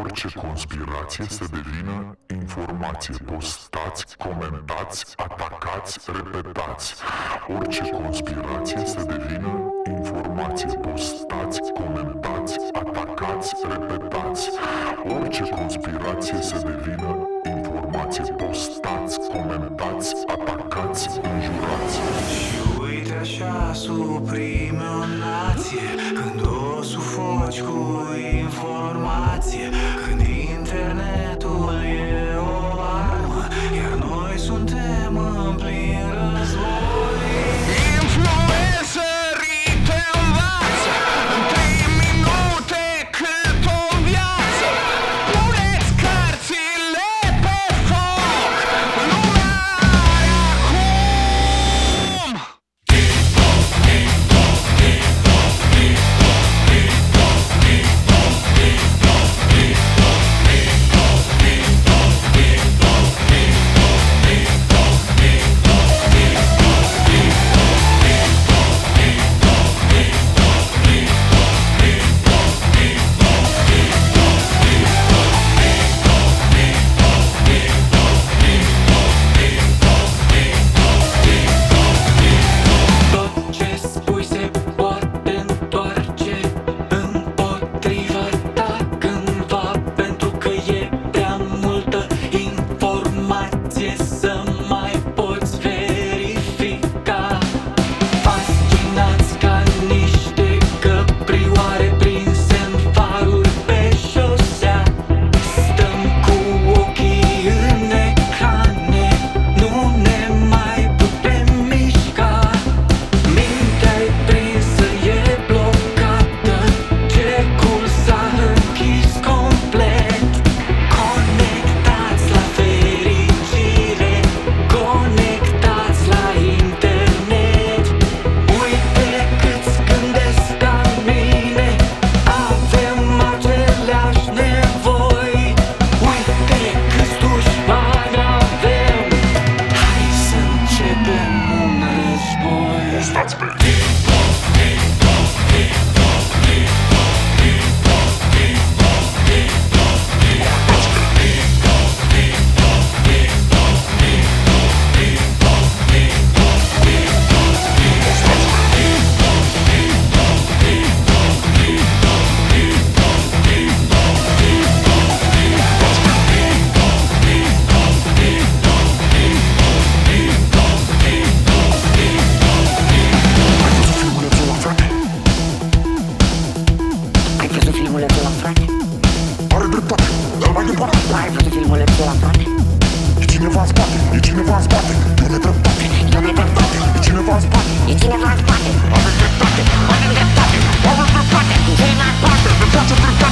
Orice conspirație să devină informație. Postați, comentați, atacați, repetați. Orice conspirație să devină informație. Postați, comentați, atacați, repetați. Orice conspirație să devină informație. Postați, comentați, atacați, înjurați. Și uite așa suprime o nație când o sufoci cu informație, când internetul e o armă, iar noi suntem în plin război. Influencerii te învață în 3 minute cât o viață. Puneți cărțile pe foc, lumea are acum. Tot ce spui se poate întoarce împotriva ta cândva, pentru că e prea multă informație să mai poți verifica. Fascinați ca niște căprioare prinse în faruri pe șosea, stăm cu ochii în ecrane, nu ne mai putem mișca. Mintea-i prinsă, e blocată, cercul s-a închis complet. Conectați la fericire, conectați la internet. Uite câți gândesc ca mine, avem aceleași nevoi. Uite câți dușmani avem, hai să începem un război. Stați pe Ai văzut filmulețul ăla, frate? Are dreptate, dă-l mai departe. Ai văzut filmulețul ăla, frate? E cineva în spate, e cineva în spate. Eu nedreptate, Eu nedreptate, e cineva în spate. e cineva în spate. Avem dreptate, Avem dreptate, avem dreptate. e cineva în spate. Ne place dreptate.